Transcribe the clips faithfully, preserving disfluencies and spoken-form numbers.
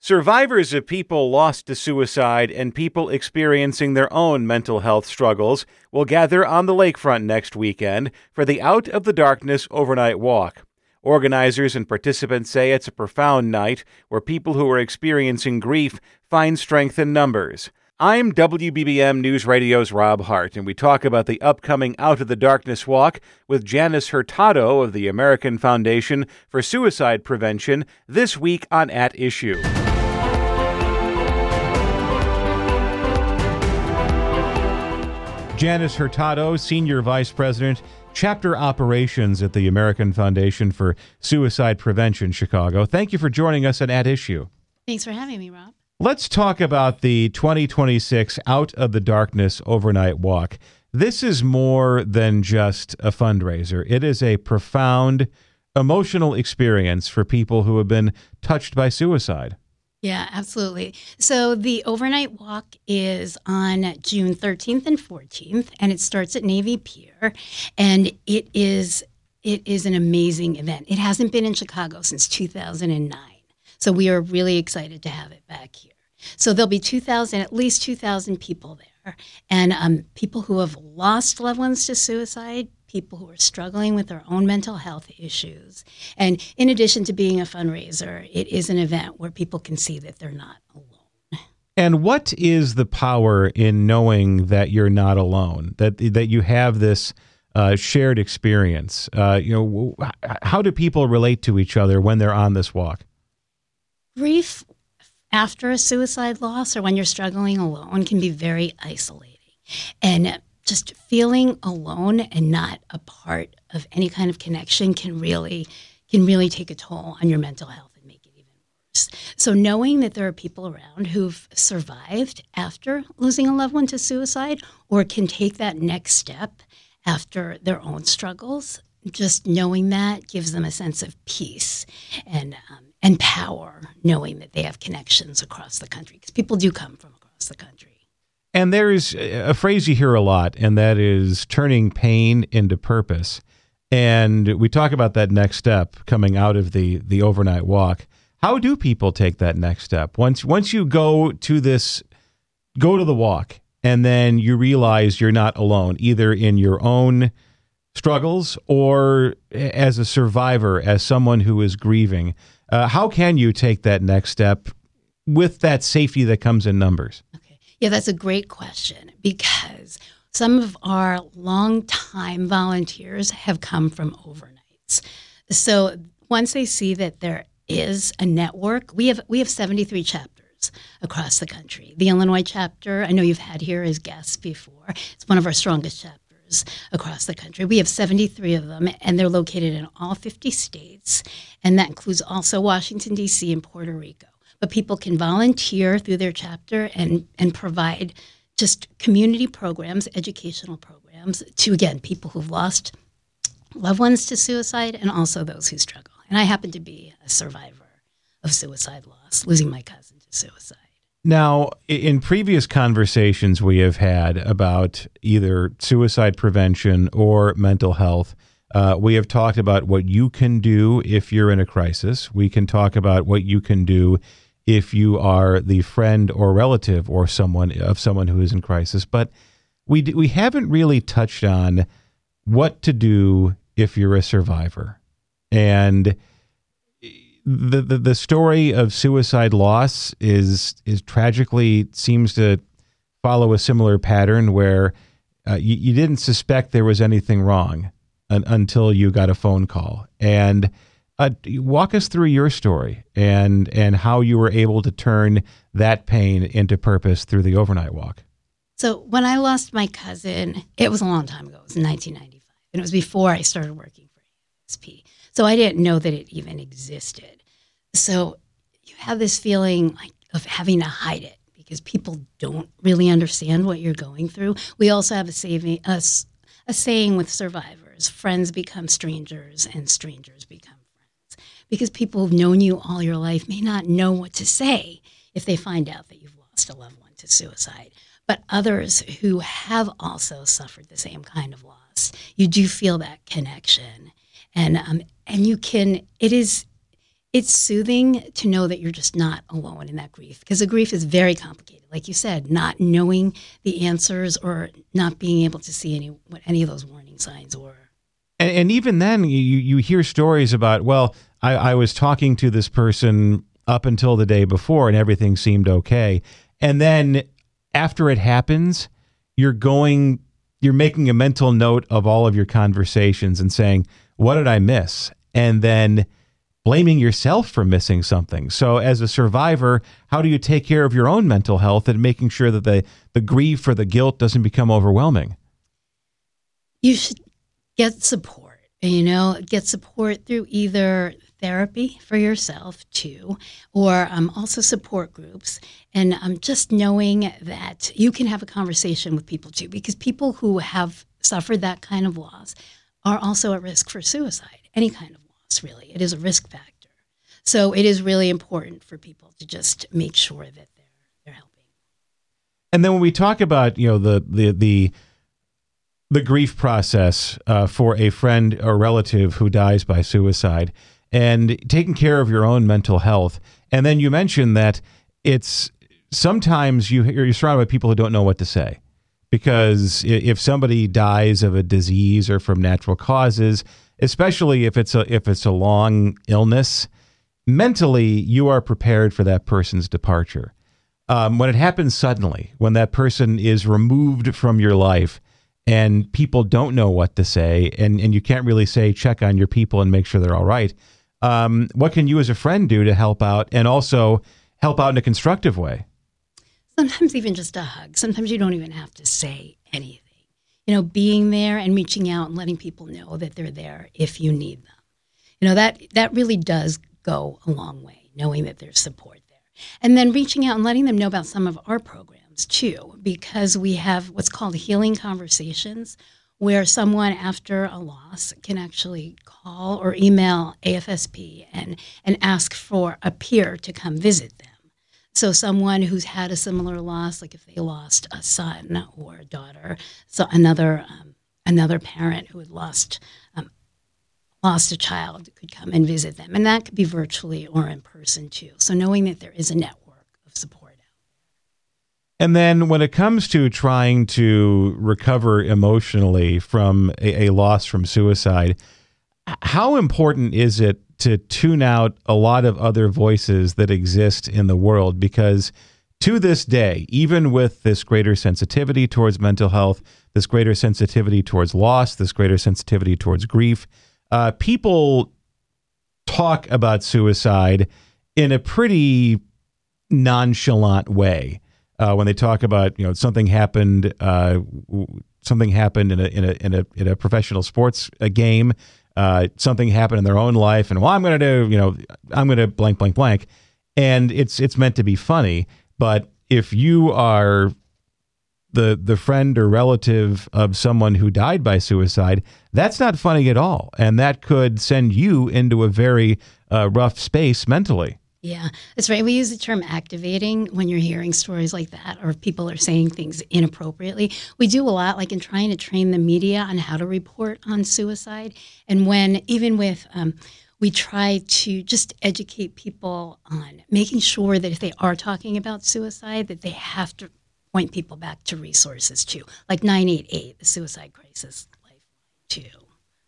Survivors of people lost to suicide and people experiencing their own mental health struggles will gather on the lakefront next weekend for the Out of the Darkness overnight walk. Organizers and participants say it's a profound night where people who are experiencing grief find strength in numbers. I'm W B B M News Radio's Rob Hart, and we talk about the upcoming Out of the Darkness walk with Janice Hurtado of the American Foundation for Suicide Prevention this week on At Issue. Janice Hurtado, Senior Vice President, Chapter Operations at the American Foundation for Suicide Prevention, Chicago. Thank you for joining us on At Issue. Thanks for having me, Rob. Let's talk about the twenty twenty-six Out of the Darkness overnight walk. This is more than just a fundraiser. It is a profound emotional experience for people who have been touched by suicide. Yeah, absolutely. So the overnight walk is on June thirteenth and fourteenth, and it starts at Navy Pier, and it is it is an amazing event. It hasn't been in Chicago since two thousand nine, so we are really excited to have it back here. So there'll be two thousand, at least two thousand people there, and um, people who have lost loved ones to suicide, people who are struggling with their own mental health issues. And in addition to being a fundraiser, it is an event where people can see that they're not alone. And what is the power in knowing that you're not alone, that that you have this uh, shared experience? Uh, you know, how do people relate to each other when they're on this walk? Grief after a suicide loss or when you're struggling alone can be very isolating. And just feeling alone and not a part of any kind of connection can really can really take a toll on your mental health and make it even worse. So knowing that there are people around who've survived after losing a loved one to suicide or can take that next step after their own struggles, just knowing that gives them a sense of peace and um, and power, knowing that they have connections across the country, because people do come from across the country. And there's a phrase you hear a lot, and that is turning pain into purpose. And we talk about that next step coming out of the, the overnight walk. How do people take that next step? Once once you go to this, go to the walk, and then you realize you're not alone, either in your own struggles or as a survivor, as someone who is grieving. Uh, how can you take that next step with that safety that comes in numbers? Yeah, that's a great question, because some of our longtime volunteers have come from overnights. So once they see that there is a network, we have we have seventy-three chapters across the country. The Illinois chapter, I know you've had here as guests before. It's one of our strongest chapters across the country. We have seventy-three of them, and they're located in all fifty states, and that includes also Washington, D C and Puerto Rico. But people can volunteer through their chapter and, and provide just community programs, educational programs to, again, people who've lost loved ones to suicide and also those who struggle. And I happen to be a survivor of suicide loss, losing my cousin to suicide. Now, in previous conversations we have had about either suicide prevention or mental health, uh, we have talked about what you can do if you're in a crisis. We can talk about what you can do if you are the friend or relative or someone of someone who is in crisis. But we we haven't really touched on what to do if you're a survivor. And the the, the story of suicide loss is is tragically seems to follow a similar pattern where uh, you, you didn't suspect there was anything wrong un, until you got a phone call. And Uh, walk us through your story and and how you were able to turn that pain into purpose through the overnight walk. So when I lost my cousin, it was a long time ago. It was in nineteen ninety-five, and it was before I started working for A S P. So I didn't know that it even existed. So you have this feeling like of having to hide it because people don't really understand what you're going through. We also have a, saving, a, a saying with survivors: friends become strangers and strangers become because people who've known you all your life may not know what to say if they find out that you've lost a loved one to suicide. But others who have also suffered the same kind of loss, you do feel that connection. And um, and you can, it is It's soothing to know that you're just not alone in that grief, because the grief is very complicated. Like you said, not knowing the answers or not being able to see any what any of those warning signs were. And, and even then, you you hear stories about, well, I, I was talking to this person up until the day before and everything seemed okay. And then after it happens, you're going, you're making a mental note of all of your conversations and saying, what did I miss? And then blaming yourself for missing something. So as a survivor, how do you take care of your own mental health and making sure that the, the grief or the guilt doesn't become overwhelming? You should get support, you know, get support through either therapy for yourself too, or um, also support groups. And um, just knowing that you can have a conversation with people too, because people who have suffered that kind of loss are also at risk for suicide, any kind of loss, really. It is a risk factor. So it is really important for people to just make sure that they're they're helping. And then when we talk about, you know, the the the the grief process uh, for a friend or relative who dies by suicide, and taking care of your own mental health. And then you mentioned that it's sometimes you, you're surrounded by people who don't know what to say, because if somebody dies of a disease or from natural causes, especially if it's a, if it's a long illness, mentally you are prepared for that person's departure. Um, when it happens suddenly, when that person is removed from your life, and people don't know what to say, and, and you can't really say, check on your people and make sure they're all right. Um, what can you as a friend do to help out, and also help out in a constructive way? Sometimes even just a hug. Sometimes you don't even have to say anything. You know, being there and reaching out and letting people know that they're there if you need them. You know, that, that really does go a long way, knowing that there's support there. And then reaching out and letting them know about some of our programs too, because we have what's called healing conversations, where someone after a loss can actually call or email A F S P and, and ask for a peer to come visit them. So someone who's had a similar loss, like if they lost a son or a daughter, so another um, another parent who had lost um, lost a child could come and visit them. And that could be virtually or in person too. So knowing that there is a network of support. And then when it comes to trying to recover emotionally from a, a loss from suicide, how important is it to tune out a lot of other voices that exist in the world? Because to this day, even with this greater sensitivity towards mental health, this greater sensitivity towards loss, this greater sensitivity towards grief, uh, people talk about suicide in a pretty nonchalant way. Uh, when they talk about, you know, something happened, uh, something happened in a in a in a in a professional sports a game, uh, something happened in their own life, and well, I'm going to do, you know, I'm going to blank blank blank, and it's it's meant to be funny. But if you are the the friend or relative of someone who died by suicide, that's not funny at all, and that could send you into a very uh, rough space mentally. Yeah, that's right. We use the term activating when you're hearing stories like that, or if people are saying things inappropriately. We do a lot, like in trying to train the media on how to report on suicide. And when, even with, um, we try to just educate people on making sure that if they are talking about suicide, that they have to point people back to resources too, like nine eight eight, the Suicide Crisis Lifeline too.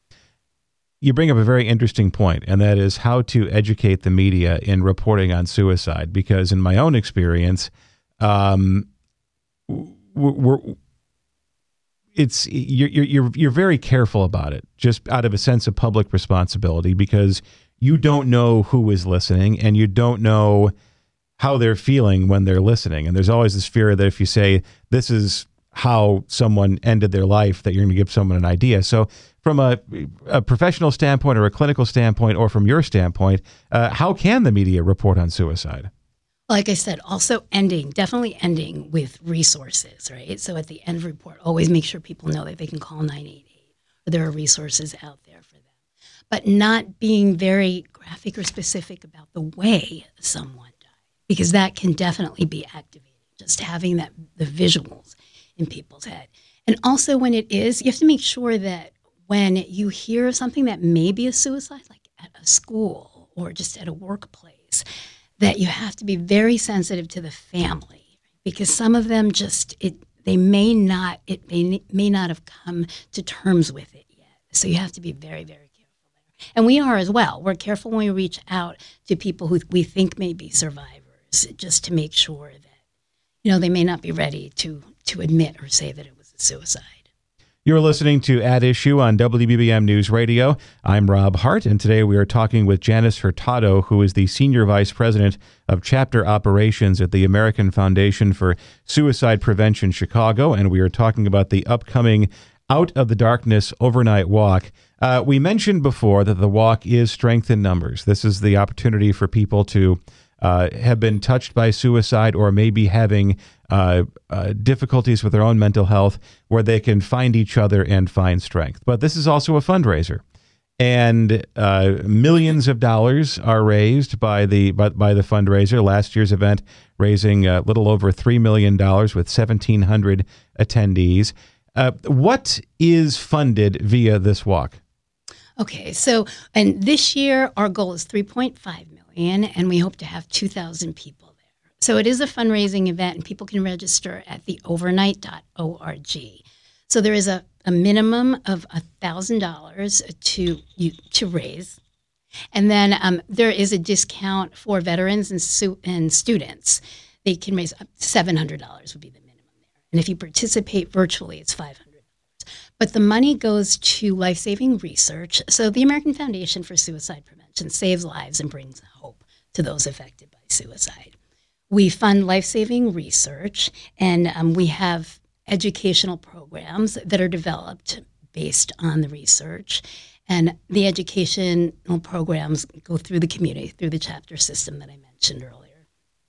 You bring up a very interesting point, and that is how to educate the media in reporting on suicide. Because in my own experience, um, we're, it's you're you're you're very careful about it, just out of a sense of public responsibility, because you don't know who is listening, and you don't know how they're feeling when they're listening. And there's always this fear that if you say this is how someone ended their life, that you're going to give someone an idea. So from a, a professional standpoint or a clinical standpoint, or from your standpoint, uh, how can the media report on suicide? Like I said, also ending, definitely ending with resources, right? So at the end of the report, always make sure people know that they can call nine eight eight, or there are resources out there for them. But not being very graphic or specific about the way someone died, because that can definitely be activating, just having that the visuals in people's head. And also when it is, you have to make sure that when you hear something that may be a suicide, like at a school or just at a workplace, that you have to be very sensitive to the family, because some of them just, it they may not, it may, may not have come to terms with it yet. So you have to be very, very careful there. And we are as well. We're careful when we reach out to people who we think may be survivors, just to make sure that, you know, they may not be ready to, to admit or say that it was a suicide. You're listening to At Issue on W B B M News Radio. I'm Rob Hart, and today we are talking with Janice Hurtado, who is the Senior Vice President of Chapter Operations at the American Foundation for Suicide Prevention Chicago, and we are talking about the upcoming Out of the Darkness overnight walk. Uh, we mentioned before that the walk is Strength in Numbers. This is the opportunity for people to uh, have been touched by suicide or maybe having Uh, uh, difficulties with their own mental health, where they can find each other and find strength. But this is also a fundraiser, and uh, millions of dollars are raised by the by, by the fundraiser. Last year's event raising a little over three million dollars with seventeen hundred attendees. Uh, what is funded via this walk? Okay, so and this year our goal is three point five million dollars, and we hope to have two thousand people. So it is a fundraising event, and people can register at the overnight dot org. So there is a, a minimum of one thousand dollars to you, to raise. And then um, there is a discount for veterans and, su- and students. They can raise up to seven hundred dollars would be the minimum there. And if you participate virtually, it's five hundred dollars. But the money goes to life-saving research. So the American Foundation for Suicide Prevention saves lives and brings hope to those affected by suicide. We fund life-saving research, and um, we have educational programs that are developed based on the research. And the educational programs go through the community, through the chapter system that I mentioned earlier.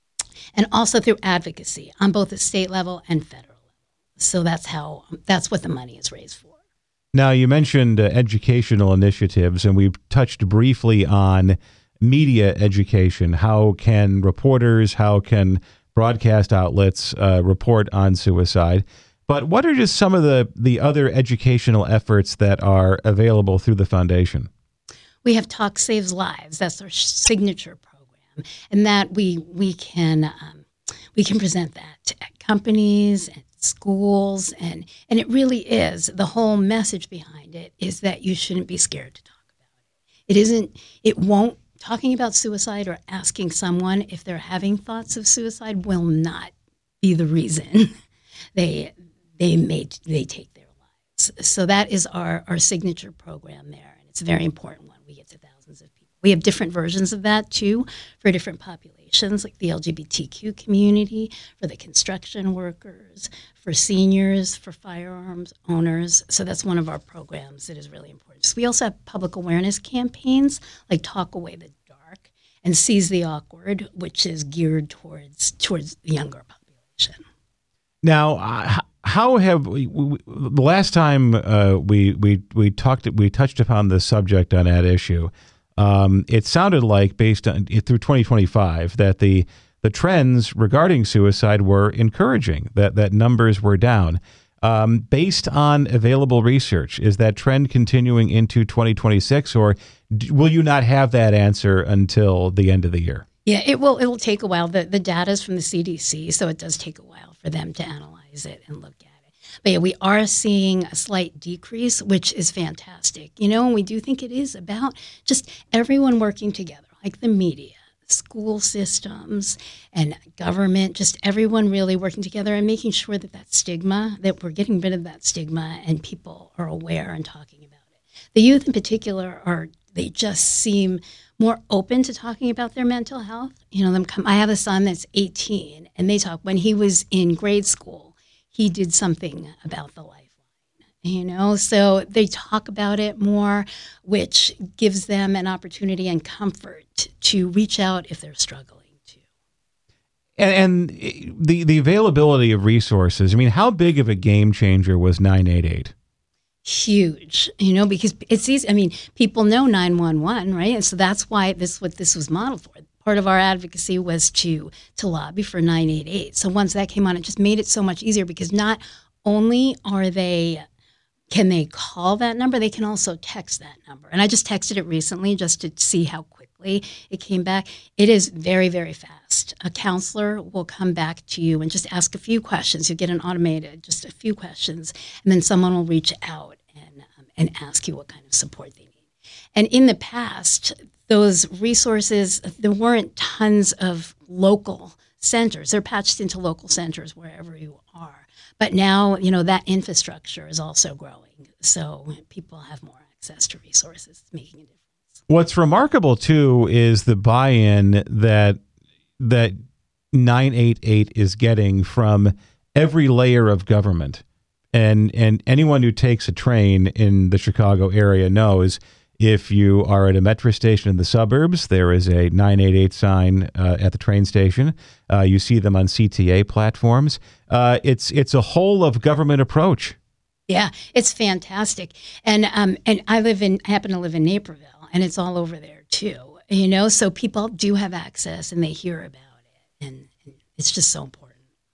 And also through advocacy on both the state level and federal level. So that's how, that's what the money is raised for. Now, you mentioned uh, educational initiatives, and we've touched briefly on media education. How can reporters, how can broadcast outlets uh, report on suicide? But what are just some of the, the other educational efforts that are available through the foundation? We have Talk Saves Lives. That's our signature program, and that we we can um, we can present that to companies and schools, and and it really is, the whole message behind it is that you shouldn't be scared to talk about it. It isn't. It won't. Talking about suicide or asking someone if they're having thoughts of suicide will not be the reason they they may they take their lives. So that is our, our signature program there, and it's a very important one. We get to thousands of people. We have different versions of that too for different populations, like the L G B T Q community, for the construction workers, for seniors, for firearms owners. So that's one of our programs that is really important. So we also have public awareness campaigns like Talk Away the Dark and Seize the Awkward, which is geared towards towards the younger population. Now, uh, how have we, we, the last time uh, we we we talked we touched upon this subject on At Issue? Um, it sounded like, based on through twenty twenty-five, that the the trends regarding suicide were encouraging, that that numbers were down. Um, based on available research, is that trend continuing into twenty twenty-six, or d- will you not have that answer until the end of the year? Yeah, it will. It will take a while. The the data is from the C D C, so it does take a while for them to analyze it and look at it. But yeah, we are seeing a slight decrease, which is fantastic. You know, and we do think it is about just everyone working together, like the media, school systems, and government, just everyone really working together and making sure that that stigma, that we're getting rid of that stigma and people are aware and talking about it. The youth in particular are, they just seem more open to talking about their mental health. You know, them come, I have a son that's eighteen, and they talk, when he was in grade school, he did something about the lifeline, you know, so they talk about it more, which gives them an opportunity and comfort to reach out if they're struggling too. And, and the, the availability of resources, I mean, how big of a game changer was nine eight eight? Huge, you know, because it's easy. I mean, people know nine one one, right? And so that's why this what this was modeled for. Part of our advocacy was to to lobby for nine eight eight. So once that came on, it just made it so much easier, because not only are they can they call that number? They can also text that number. And I just texted it recently just to see how quickly it came back. It is very, very fast. A counselor will come back to you and just ask a few questions. You get an automated, just a few questions, and then someone will reach out and um, and ask you what kind of support they need. And in the past, those resources, there weren't tons of local centers. They're patched into local centers wherever you are. But now, you know, that infrastructure is also growing. So people have more access to resources. It's making a difference. What's remarkable, too, is the buy-in that that nine eight eight is getting from every layer of government. And and anyone who takes a train in the Chicago area knows if you are at a metro station in the suburbs, there is a nine eight eight sign uh, at the train station. Uh, you see them on C T A platforms. Uh, it's it's a whole of government approach. Yeah, it's fantastic. And um, and I live in I happen to live in Naperville, and it's all over there too. You know, so people do have access and they hear about it, and, and it's just so important.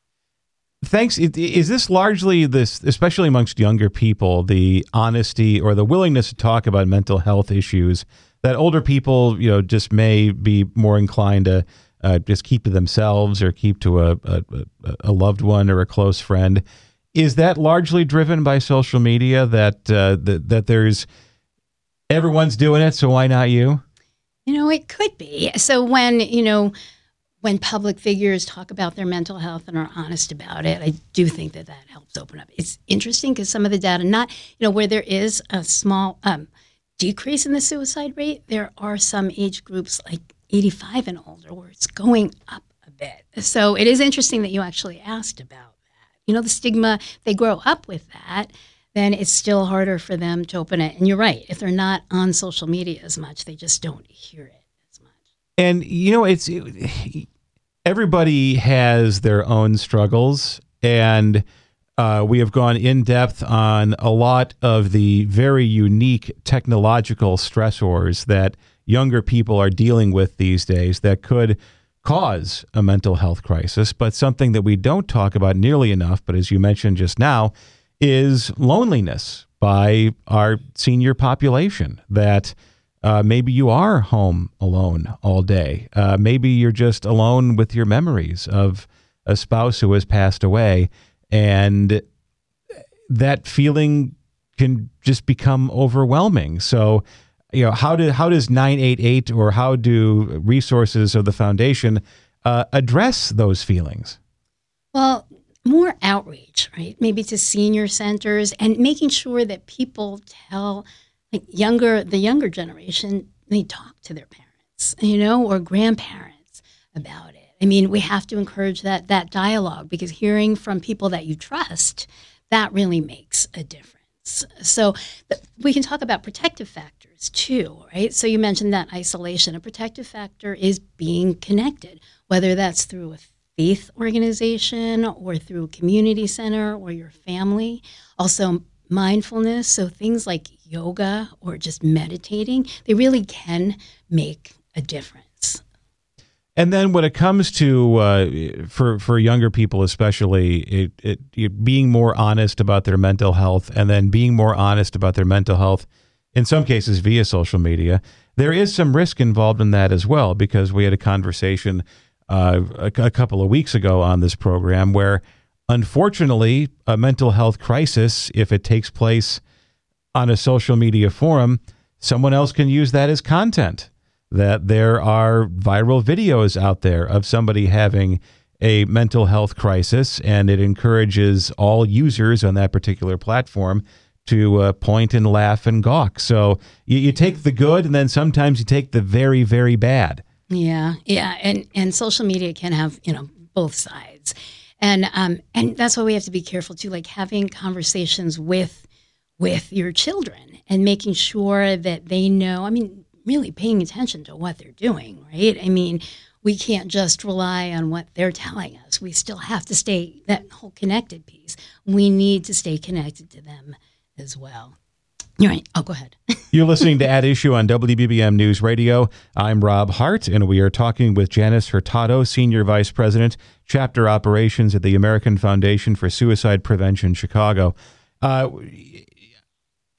Thanks. Is this largely this, especially amongst younger people, the honesty or the willingness to talk about mental health issues that older people, you know, just may be more inclined to uh, just keep to themselves or keep to a, a, a loved one or a close friend? Is that largely driven by social media that, uh, that, that there's everyone's doing it, so why not you? You know, it could be. So when, you know, when public figures talk about their mental health and are honest about it, I do think that that helps open up. It's interesting because some of the data, not, you know, where there is a small um, decrease in the suicide rate, there are some age groups like eighty-five and older where it's going up a bit. So it is interesting that you actually asked about that. You know, the stigma, they grow up with that, then it's still harder for them to open it. And you're right. If they're not on social media as much, they just don't hear it as much. And, you know, it's... It, everybody has their own struggles, and uh, we have gone in depth on a lot of the very unique technological stressors that younger people are dealing with these days that could cause a mental health crisis. But something that we don't talk about nearly enough, but as you mentioned just now, is loneliness by our senior population, that Uh, maybe you are home alone all day. Uh, maybe you're just alone with your memories of a spouse who has passed away. And that feeling can just become overwhelming. So, you know, how do how does nine eight eight or how do resources of the foundation uh, address those feelings? Well, more outreach, right? Maybe to senior centers and making sure that people tell like younger, the younger generation, they talk to their parents, you know, or grandparents about it. I mean, we have to encourage that that dialogue because hearing from people that you trust, that really makes a difference. So th- we can talk about protective factors too, right? So you mentioned that isolation. A protective factor is being connected, whether that's through a faith organization or through a community center or your family. Also, mindfulness, so things like yoga or just meditating, they really can make a difference. And then when it comes to, uh, for for younger people especially, it, it, it being more honest about their mental health and then being more honest about their mental health, in some cases via social media, there is some risk involved in that as well, because we had a conversation uh, a, a couple of weeks ago on this program where unfortunately, a mental health crisis, if it takes place on a social media forum, someone else can use that as content. That there are viral videos out there of somebody having a mental health crisis, and it encourages all users on that particular platform to uh, point and laugh and gawk. So you, you take the good, and then sometimes you take the very, very bad. Yeah, yeah, and and social media can have, you know, both sides. And um, and that's why we have to be careful too, like having conversations with with your children and making sure that they know, I mean, really paying attention to what they're doing, right? I mean, we can't just rely on what they're telling us. We still have to stay, that whole connected piece, we need to stay connected to them as well. You're right. Oh, go ahead. You're listening to At Issue on W B B M News Radio. I'm Rob Hart, and we are talking with Janice Hurtado, Senior Vice President, Chapter Operations at the American Foundation for Suicide Prevention, Chicago. Uh,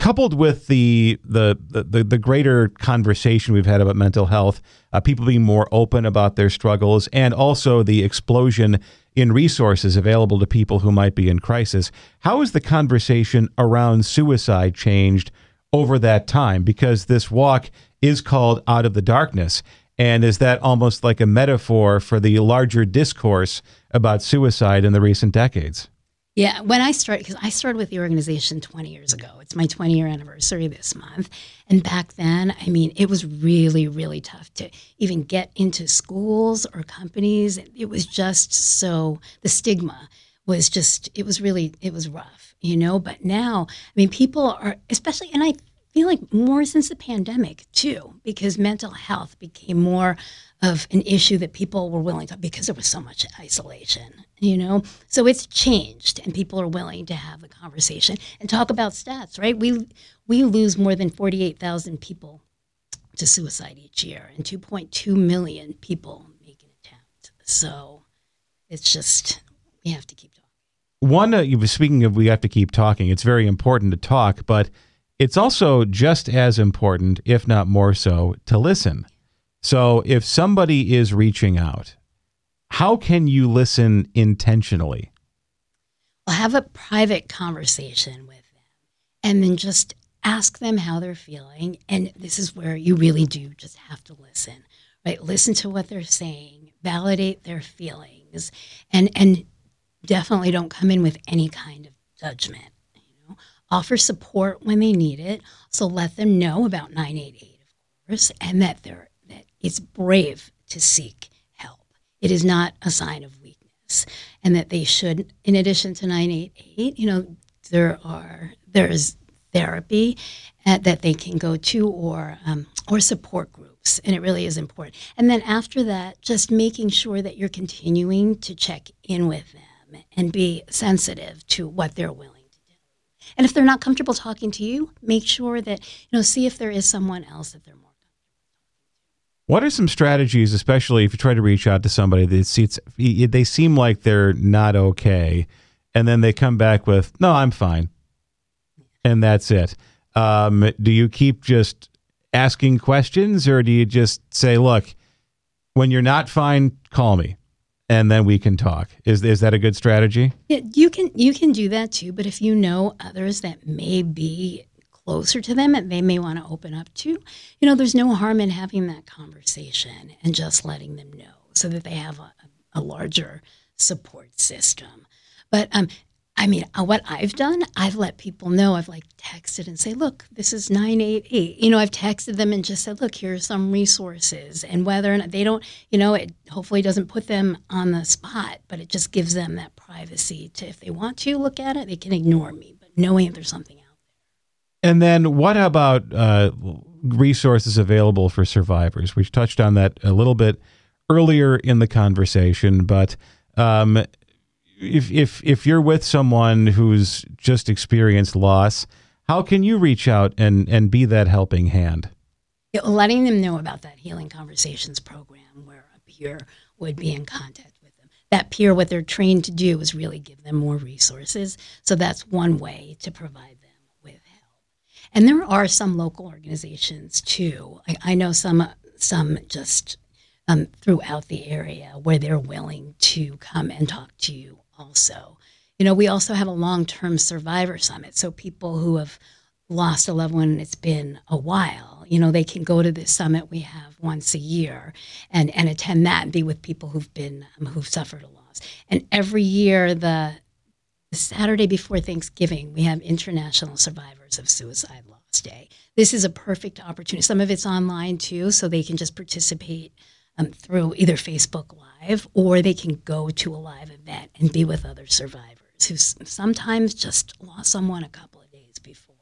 coupled with the, the the the greater conversation we've had about mental health, uh, people being more open about their struggles, and also the explosion in resources available to people who might be in crisis, how has the conversation around suicide changed over that time? Because this walk is called Out of the Darkness. And is that almost like a metaphor for the larger discourse about suicide in the recent decades? Yeah, when I started, because I started with the organization twenty years ago. It's my twenty-year anniversary this month. And back then, I mean, it was really, really tough to even get into schools or companies. It was just so, the stigma was just, it was really, it was rough, you know? But now, I mean, people are, especially, and I feel like more since the pandemic too, because mental health became more of an issue that people were willing to, because there was so much isolation, you know? So it's changed, and people are willing to have the conversation and talk about stats, right? We we lose more than forty-eight thousand people to suicide each year, and two point two million people make an attempt. So it's just, we have to keep talking. One, uh, you were speaking of we have to keep talking, it's very important to talk, but it's also just as important, if not more so, to listen. So if somebody is reaching out, how can you listen intentionally? Well, have a private conversation with them and then just ask them how they're feeling. And this is where you really do just have to listen, right? Listen to what they're saying, validate their feelings, and, and definitely don't come in with any kind of judgment. Offer support when they need it. So let them know about nine eight eight, of course, and that they're that it's brave to seek help. It is not a sign of weakness, and that they should, in addition to nine eight eight, you know, there are there's therapy uh, that they can go to, or um, or support groups, and it really is important. And then after that, just making sure that you're continuing to check in with them and be sensitive to what they're willing. And if they're not comfortable talking to you, make sure that, you know, see if there is someone else that they're more comfortable. What are some strategies, especially if you try to reach out to somebody that sees, they seem like they're not okay, and then they come back with, no, I'm fine, and that's it. Um, do you keep just asking questions, or do you just say, look, when you're not fine, call me, and then we can talk? Is is that a good strategy? Yeah, you can you can do that too. But if you know others that may be closer to them and they may want to open up to, you know, there's no harm in having that conversation and just letting them know so that they have a, a larger support system. But um, I mean, uh, what I've done, I've let people know. I've like texted and say, look, this is nine eight eight. You know, I've texted them and just said, look, here are some resources. And whether or not they don't, you know, it hopefully doesn't put them on the spot, but it just gives them that privacy to, if they want to look at it, they can ignore me, but knowing that there's something out there. And then what about uh, resources available for survivors? We've touched on that a little bit earlier in the conversation, but um, If if if you're with someone who's just experienced loss, how can you reach out and, and be that helping hand? Yeah, letting them know about that Healing Conversations program where a peer would be in contact with them. That peer, what they're trained to do is really give them more resources. So that's one way to provide them with help. And there are some local organizations too. I, I know some some just um, throughout the area where they're willing to come and talk to you. Also, you know, we also have a long-term survivor summit. So people who have lost a loved one and it's been a while, you know, they can go to this summit we have once a year and, and attend that and be with people who've been, um, who've suffered a loss. And every year, the, the Saturday before Thanksgiving, we have International Survivors of Suicide Loss Day. This is a perfect opportunity. Some of it's online too, so they can just participate Um, through either Facebook Live, or they can go to a live event and be with other survivors who s- sometimes just lost someone a couple of days before.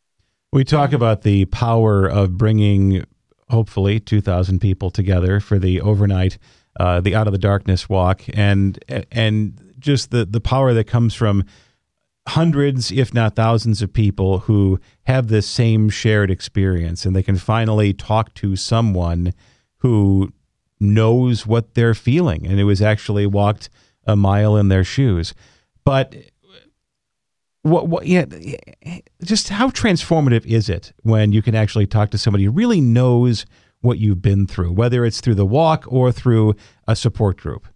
We talk about the power of bringing, hopefully, two thousand people together for the overnight, uh, the Out of the Darkness walk, and and just the, the power that comes from hundreds, if not thousands of people who have this same shared experience, and they can finally talk to someone who knows what they're feeling, and it was actually walked a mile in their shoes. But what, what, yeah, just how transformative is it when you can actually talk to somebody who really knows what you've been through, whether it's through the walk or through a support group?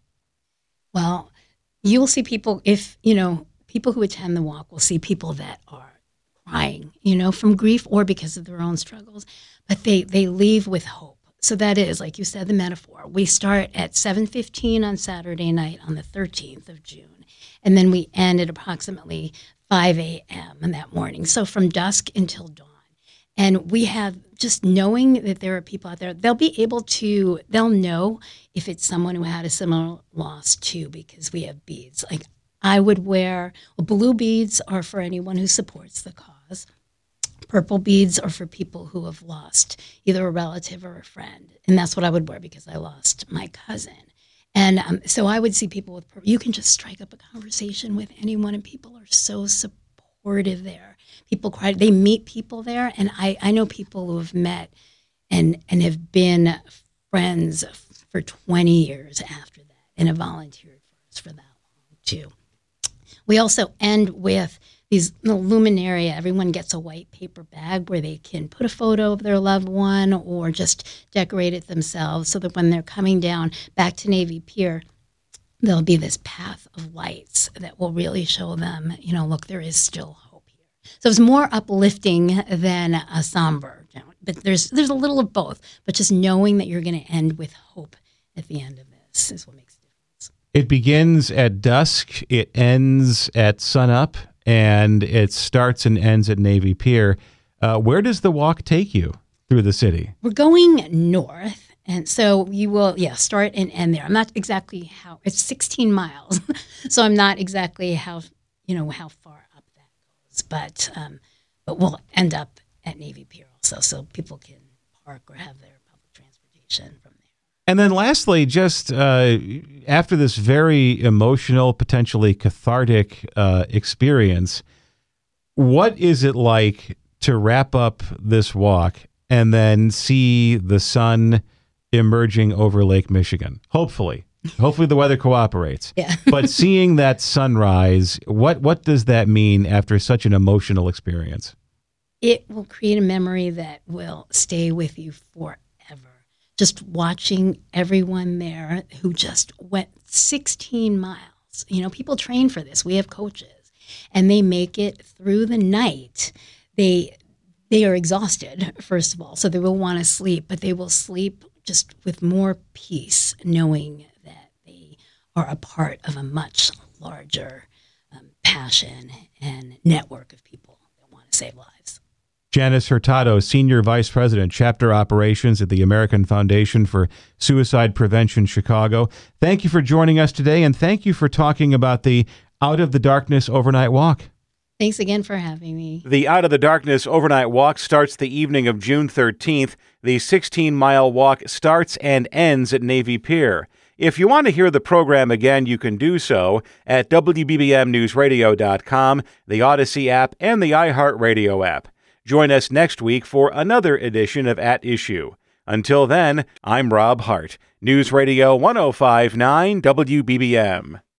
Well, you'll see people, if, you know, people who attend the walk will see people that are crying, you know, from grief or because of their own struggles, but they, they leave with hope. So that is, like you said, the metaphor. We start at seven fifteen on Saturday night on the thirteenth of June, and then we end at approximately five a.m. in that morning. So from dusk until dawn. And we have just knowing that there are people out there, they'll be able to, they'll know if it's someone who had a similar loss too, because we have beads. Like I would wear, well, blue beads are for anyone who supports the cause. Purple beads are for people who have lost either a relative or a friend. And that's what I would wear because I lost my cousin. And um, so I would see people with purple. You can just strike up a conversation with anyone, and people are so supportive there. People cry. They meet people there. And I, I know people who have met and, and have been friends for twenty years after that and have volunteered for us for that long, too. We also end with these the luminaria. Everyone gets a white paper bag where they can put a photo of their loved one or just decorate it themselves so that when they're coming down back to Navy Pier, there'll be this path of lights that will really show them, you know, look, there is still hope here. So it's more uplifting than a somber, you know, but there's there's a little of both. But just knowing that you're going to end with hope at the end of this is what makes a difference. It begins at dusk. It ends at sunup. And it starts and ends at Navy Pier. Uh, where does the walk take you through the city? We're going north, and so you will, yeah, start and end there. I'm not exactly how, it's sixteen miles, so I'm not exactly how, you know, how far up that goes, but um, but we'll end up at Navy Pier also, so people can park or have their public transportation from there. And then lastly, just uh, after this very emotional, potentially cathartic uh, experience, what is it like to wrap up this walk and then see the sun emerging over Lake Michigan? Hopefully. Hopefully the weather cooperates. Yeah. But seeing that sunrise, what, what does that mean after such an emotional experience? It will create a memory that will stay with you forever. Just watching everyone there who just went sixteen miles. You know, people train for this. We have coaches, and they make it through the night. They they are exhausted, first of all, so they will want to sleep, but they will sleep just with more peace, knowing that they are a part of a much larger um, passion and network of people that want to save lives. Janice Hurtado, Senior Vice President, Chapter Operations at the American Foundation for Suicide Prevention Chicago. Thank you for joining us today, and thank you for talking about the Out of the Darkness Overnight Walk. Thanks again for having me. The Out of the Darkness Overnight Walk starts the evening of June thirteenth. The sixteen-mile walk starts and ends at Navy Pier. If you want to hear the program again, you can do so at W B B M news radio dot com, the Odyssey app, and the iHeartRadio app. Join us next week for another edition of At Issue. Until then, I'm Rob Hart, News Radio one oh five point nine W B B M.